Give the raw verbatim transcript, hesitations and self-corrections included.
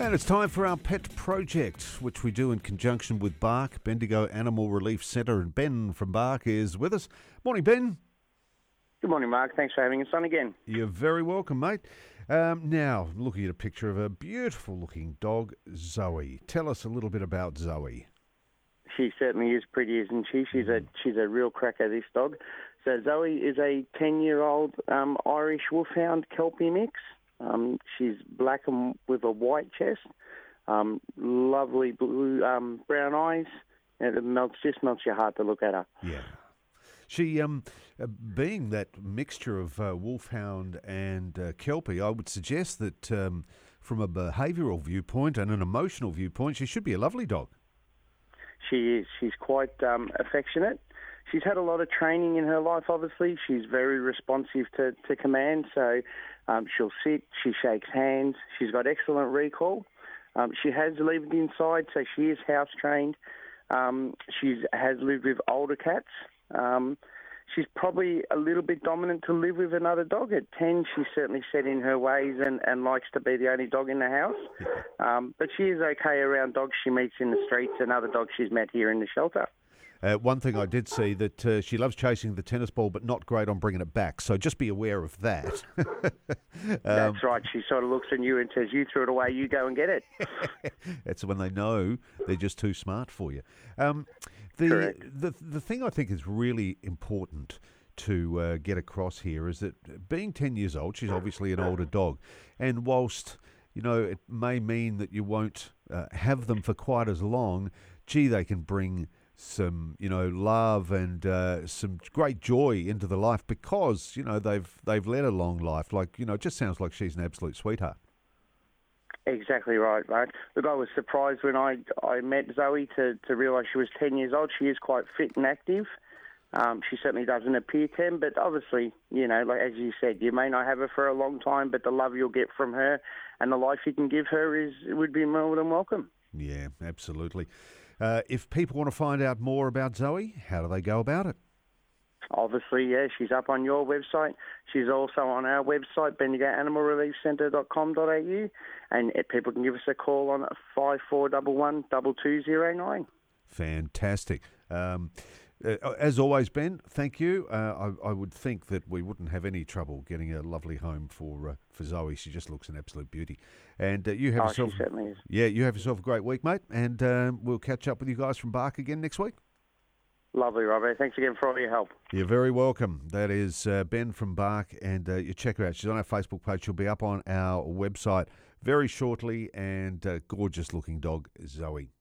And it's time for our pet project, which we do in conjunction with Bark, Bendigo Animal Relief Centre. And Ben from Bark is with us. Morning, Ben. Good morning, Mark. Thanks for having us on again. You're very welcome, mate. Um, now, looking at a picture of a beautiful-looking dog, Zoe. Tell us a little bit about Zoe. She certainly is pretty, isn't she? She's a she's a real cracker, this dog. So Zoe is a ten-year-old um, Irish Wolfhound Kelpie mix. Um, she's black and with a white chest, um, lovely blue um, brown eyes, and it melts just melts your heart to look at her. Yeah. She, um, uh, being that mixture of uh, Wolfhound and uh, Kelpie, I would suggest that um, from a behavioural viewpoint and an emotional viewpoint, she should be a lovely dog. She is. She's quite um, affectionate. She's had a lot of training in her life, obviously. She's very responsive to, to command, so um, she'll sit, she shakes hands. She's got excellent recall. Um, she has lived inside, so she is house-trained. Um, she has lived with older cats. Um, she's probably a little bit dominant to live with another dog. At ten, she's certainly set in her ways and, and likes to be the only dog in the house. Um, but she is okay around dogs she meets in the streets and other dogs she's met here in the shelter. Uh, one thing I did see that uh, she loves chasing the tennis ball, but not great on bringing it back. So just be aware of that. um, That's right. She sort of looks at you and says, "You threw it away. You go and get it." That's when they know they're just too smart for you. Um, the, Correct. the the thing I think is really important to uh, get across here is that being ten years old, she's obviously an older dog, and whilst you know it may mean that you won't uh, have them for quite as long, gee, they can bring some, you know, love and uh, some great joy into the life because, you know, they've they've led a long life. Like, you know, it just sounds like she's an absolute sweetheart. Exactly right, mate. Look, I was surprised when I I met Zoe to, to realise she was ten years old. She is quite fit and active. Um, she certainly doesn't appear ten, but obviously, you know, like as you said, you may not have her for a long time, but the love you'll get from her and the life you can give her is would be more than welcome. Yeah, absolutely. Uh, if people want to find out more about Zoe, how do they go about it? Obviously, yeah, she's up on your website. She's also on our website, bendigo animal relief centre dot com dot a u, and people can give us a call on five four one one, two two zero nine. Fantastic. Um, uh, as always, Ben, thank you. Uh, I, I would think that we wouldn't have any trouble getting a lovely home for uh, for Zoe. She just looks an absolute beauty. And uh, you have oh, yourself, she certainly is. Yeah, you have yourself a great week, mate. And uh, we'll catch up with you guys from Bark again next week. Lovely, Robbie. Thanks again for all your help. You're very welcome. That is uh, Ben from Bark, and uh, you check her out. She's on our Facebook page. She'll be up on our website very shortly, and uh, gorgeous looking dog, Zoe.